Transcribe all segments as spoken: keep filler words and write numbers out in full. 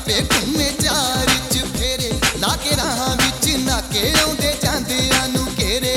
ਜਾਪੇ ਘੁੰਮੇ ਚਾਰ ਚ ਫੇਰੇ ਲਾ ਕੇ ਰਾਹਾਂ ਵਿੱਚ ਨਾਕੇ ਆਉਂਦੇ ਜਾਂਦਿਆਂ ਨੂੰ ਘੇਰੇ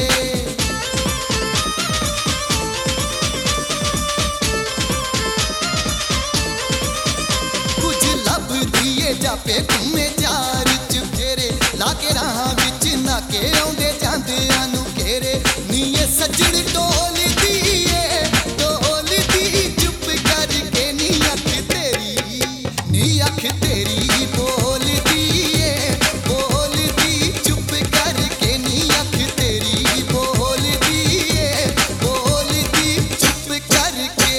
ਕੁਝ ਲੱਭਦੀ ਏ ਜਾਪੇ ਘੁੰਮੇ ਚਾਰ ਚ ਫੇਰੇ ਲਾ ਕੇ ਰਾਹਾਂ ਵਿੱਚ ਨਾਕੇ ਆਉਂਦੇ ਜਾਂਦਿਆਂ ਨੂੰ ਘੇਰੇ ਨੀ ਇਹ ਸੱਜਣ ਢੋਲਦੀ ਏ ਢੋਲਦੀ ਚੁੱਪ ਕਰਕੇ ਨੀ ਅੱਖ ਤੇਰੀ ਨੀ ਅੱਖ ਤੇਰੀ ਬੋਲਦੀ ਏ ਬੋਲਦੀ ਚੁੱਪ ਕਰਕੇ ਨੀ ਅੱਖ ਤੇਰੀ ਬੋਲਦੀ ਏ ਬੋਲਦੀ ਚੁੱਪ ਕਰਕੇ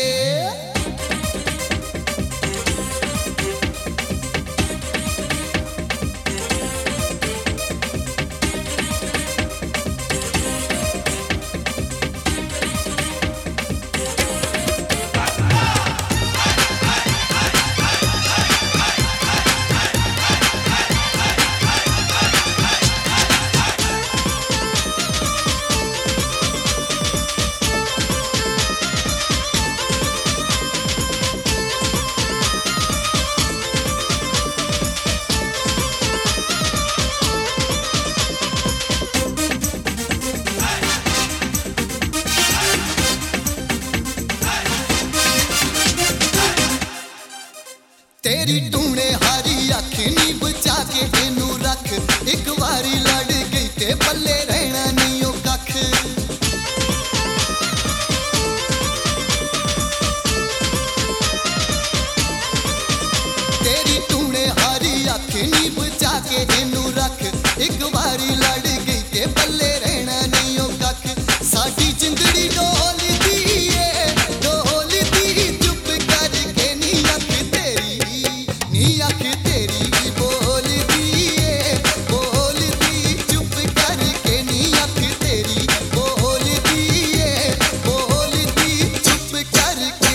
तेरी टूने हारी अख नी बचा के तेनू रख एक वारी लड़ गई ते पल्ले रहना नहीं ओ कख तेरी टूने हारी अख नी बचा के तेनू रख एक वारी लड़ गई ते पल्ले रहना नहीं ओ कख साडी जिंदड़ी डोलदी ए डोलदी चुप करके नी अख नी अख तेरी बोलदी ए बोलदी चुप करके नी अख तेरी बोलदी ए बोलदी चुप करके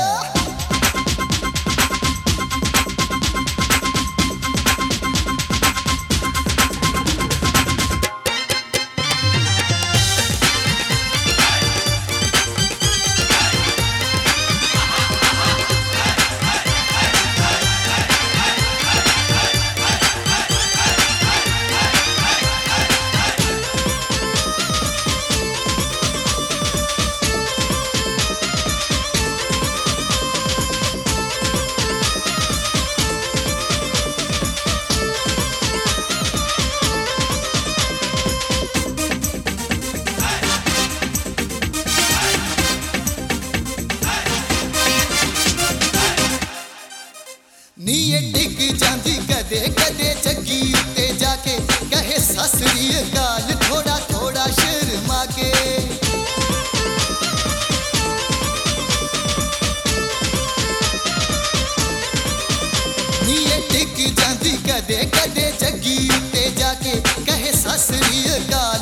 नी ये डिग जांदी कदे कदे जग्गी उत्ते जाके कहे ससरी गाल थोड़ा थोड़ा शर्मा के नी ये डिग जांदी कदे कदे जग्गी उत्ते जाके कहे ससरी गाल